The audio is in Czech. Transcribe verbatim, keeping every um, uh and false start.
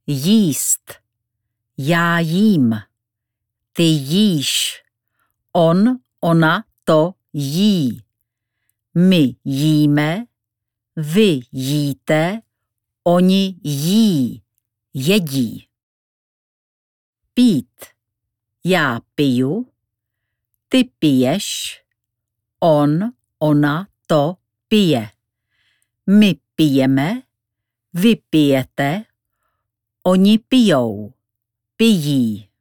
jíst, já jím, ty jíš, on, ona to jí, my jíme, vy jíte, oni jí, jedí. Pít, já piju, ty piješ, on, ona to pije, my pijeme, vy pijete, oni pijou, pijí.